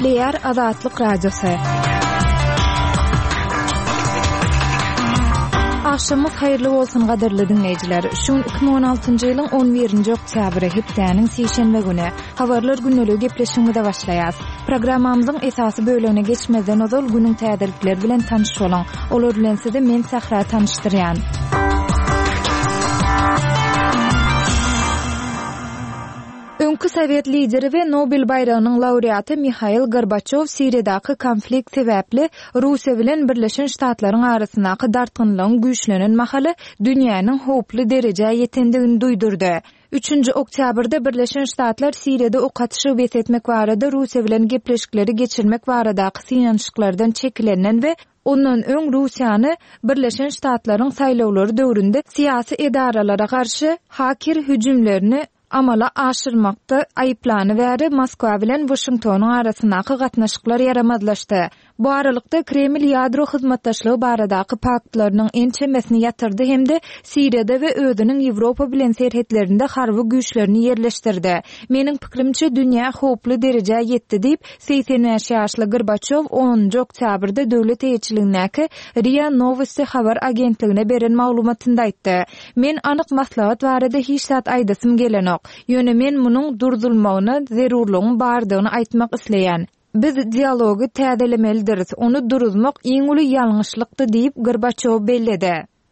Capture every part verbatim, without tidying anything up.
Gepleyer Azatlyk Radiosu. Akşamyz hayrly bolsun gaderli dinleyijiler. Şun iki bin on altyncy ýylyň on birinji oktýabry hepdeniň seşenbe güni habarlar günlügi gepleşiginde başlaýas. Programmamyzyň esasy bölümine geçmeden ozal günüň täzelikleri bilen tanış bolan. Olar bilen sizi men Sahra tanışdyrýan. Öňkü Sowet lideri we Nobel bayragynyň laureaty Mikhail Gorbaçov Siriýadaky konflikt sebäpli Russiýa bilen Birleşen Ştatlaryň arasyndaky dartgynlygyň güýçlenen mahaly dünýäniň howply derejä ýetendigini duýdurdy. üçünji oktýabrda Birleşen Ştatlar Siriýada ok atyşy betetmek barada Russiýa bilen gepleşikleri geçirmek baradaky synanyşyklardan çekilenden we ondan öň Russiýany Birleşen Ştatlaryň saýlawlary döwründe siýasy edaralara garşy hakir hüjümlerini amala aşyrmakda aýyplany bäri Moskwa bilen Washingtonyň arasyndaky gatnaşyklar ýaramadlaşdy. Bu aralykda Kreml ýadro hyzmatdaşlygy baradaky paktlarynyň en çemesini ýatyrdy hemde Siriýada we özüniň Ýewropa bilen serhetlerinde harby güýçlerini ýerleşdirdi. Meniň pikirimçe dünýä howply derejä ýetdi diýip seksen beş ýaşly Gorbaçov onunji oktýabrda döwlet eýetçiligindäki RIA Novosti habar agentligine beren maglumatynda aýtdy. Men anyk maslahat barada hiç zat aýdasym gelenok. Ýöne men munyň durdurulmagyna zerurlygyň bardygyny aýtmak isleýän. Biz dialogy täzelemelidiz. Onu duruzmak iň uly ýalňyşlykdy diýip Gorbaçov belledi.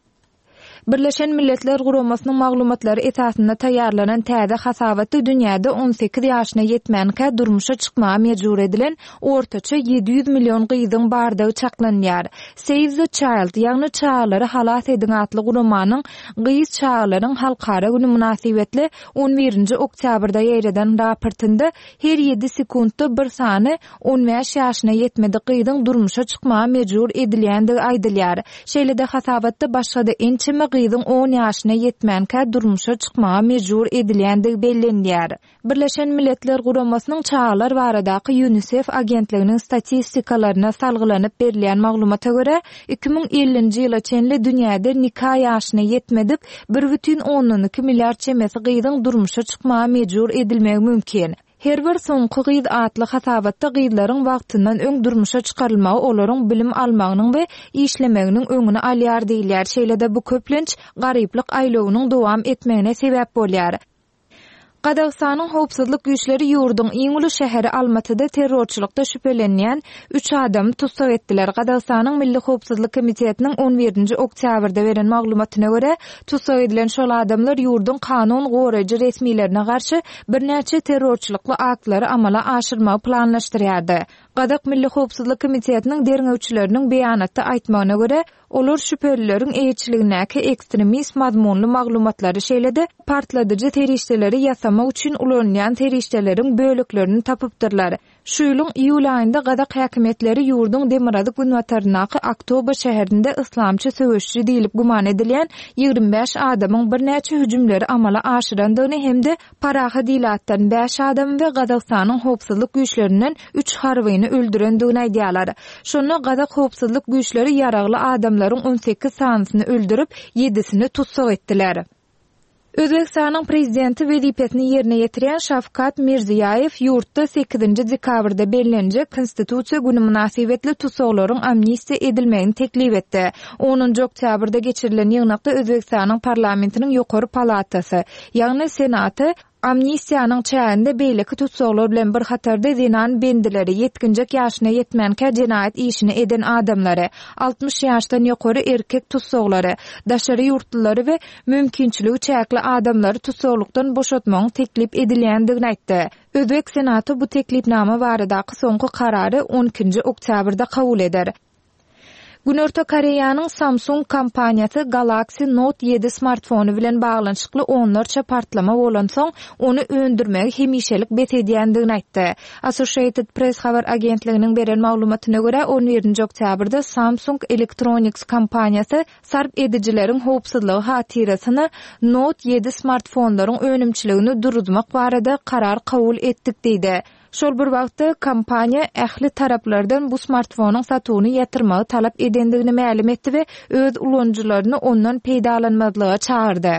Birleşen Milletler Guramasynyň maglumatlary esasynda taýýarlanan täze hasabaty dünýäde on sekiz ýaşyna ýetmänkä durmuşa çykmaga mejbur edilen ortaça yedi yüz million gyzyň bardygy çaklanýar. Save the Child ýagny çağlary halas edin atly guramanyň gyz çağlaryň halkara güni münasibetli on birinji oktýabrda ýereden raportynda her yedi sekundda bir sany on beş ýaşyna ýetmedi gyzyň durmuşa çykmaga mejbur edilýändigi aýdylýar. Şeýle-de hasabatda başga da ençeme gyzyň on ýaşyna ýetmänkä durmuşa çykmaga mejbur edilýändigi bellenýär. Birleşen Milletler Guramasynyň çağlar baradaky UNICEF agentliginiň statistikalaryna salgylanyp berilýän maglumata görä iki bin ellinji ýyla çenli dünýäde nikah ýaşyna ýetmedik bir бүтүn on iki milliard çemesi gyzyň durmuşa çykmaga mejbur edilmegi mümkin. Her bir soňky gyz atly hasabatda gyzlaryň wagtyndan öň durmuşa çykarylmagy olaryň bilim almagynyň we işlemeginiň öňüne alýar diýilýär. Şeýle-de bu köplenç garyplyk aýlawynyň dowam etmegine sebäp bolýar. Qazaqstanyň howpsuzlyk güýçleri ýurduň iň uly şäheri Almatyda terrorçylykda şüphelenýän üç adamy tutsak etdiler. Qazaqstanyň Milli Howpsuzlyk Komitetiniň on birinji oktýabrda beren maglumatyna görä, tutsak edilen şol adamlar ýurduň kanun goraýjy resmiýetlerine garşy birnäçe terrorçylykly aktlary amala aşyrmagy planlaşdyrýardy. Qazaq Milli Howpsuzlyk Komitetiniň derňewçileriniň beýanatda aýtmagyna görä, olar şüphelileriň eýetçiligindäki ekstremist mazmunly maglumatlary şeýle-de partladyjy terişdeleri ýasamak üçin ulanýan terişdeleriň böleklerini tapypdyrlar. Şu ýylyň iýul aýynda Qazaq häkimetleri ýurduň Demirady günwatarynaky Aktober şäherinde islamçy söwüşçi diýilip guman edilýän ýigrim beş adamyň birnäçe hüjümleri amala aşyrandygyny hemde paraha diýilatdan beş adam we Qazaqstanyň howpsuzlyk güýçlerinden üç harbyny öldürendigini aýdýarlar. Şonu Qazaq howpsuzlyk güýçleri ýaragly adamlaryň on sekiz sanysyny öldürüp yedisini tutsak etdiler. Özbekistanyň prezidenti wezipesini ýerine ýetirýän Şawkat Mirziýaýew ýurtda sekizinji dekabrda bellenjek konstitusiýa güni münasibetli tutsaklaryň amnistiýa edilmegini teklip etdi. onunji oktýabrda geçirilen ýygnakda Özbekistanyň parlamentiniň ýokary palatasy, ýagny senaty amnistiýanyň çäğinde beýleki tutsaklar bilen bir hatarda zinan bendileri yetkinjek ýaşyna ýetmänkä jinayet işini eden adamlary, altmış ýaşdan ýokary erkek tutsaklary, daşary ýurtlulary we mümkinçiligi çäkli adamlary tutsaklykdan boşatmagyň teklip edilýändigini aýtdy. Özbek senaty bu teklipnama baradaky soňky karary on ikinji oktýabrda kabul eder. Günörtä Koreýanyň Samsung kompaniýasy Galaxy Note yedi smartfonu bilen baglanyşykly onlarça partlama bolan soň onu öndürmegi hemişelik betedýändigini aýtdy. Associated Press habar agentliginiň beren maglumatyna görä on birinji oktýabrda Samsung Electronics kompaniýasy sarp edijileriň howpsuzlygy hatirasyny Note yedi smartfonlaryň önümçiligini duruzmak barada karar kabul etdik diýdi. Şol bir wagtda kompaniýa ähli taraplardan bu smartfonuň satygyny ýatyrmagy talap edendigini ma'lum etdi we öz ulanjylaryny ondan peýdalanmagyga çağırdy.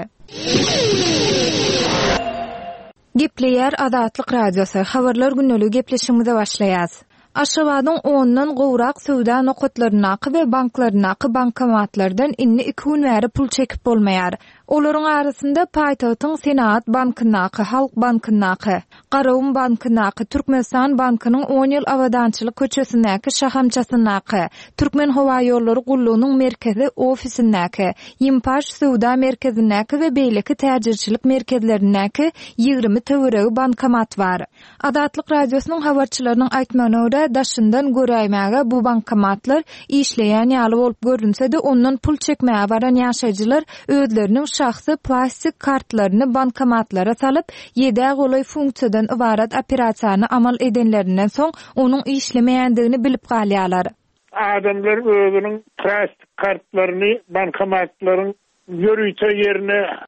Gepleyer Azatlyk Radiosu habarlar günnäli gepleşigimize başlaýas. Aşgabatyň ondan gowrak söwda nokatlarynaky we banklarynaky bankomatlardan inni iki gün bäri pul çekip bolmaýar. Olaryň arasynda paýtagtyň Senat bankynaky, Halk bankynaky, Garawum bankynaky, Türkmenistan bankynyň on ýyl awadançylyk köçesindäki şahamçasynaky, Türkmen Howa ýollary gullugynyň merkezi ofisindäki, Ýympaş söwda merkezindäki we beýleki täjirçilik merkezlerindäki ýygrimi töweregi bankomat bar. Adatlyk radiosynyň habarçylarynyň aýtmagyna görä, daşyndan göräýmäge bu bankomatlar işleýän ýaly bolup görünse-de ondan pul çekmäge baran ýaşaýjylar özleriniň şahsy plastik kartlaryny bankomatlara salyp, ýedä golay funksiýadan ibarat operasiýany amal edenlerinden soň onuň işlemeýändigini bilip galýarlar. Adamlar özüniň plastik kartlaryny bankomatlaryň yürüýse ýerine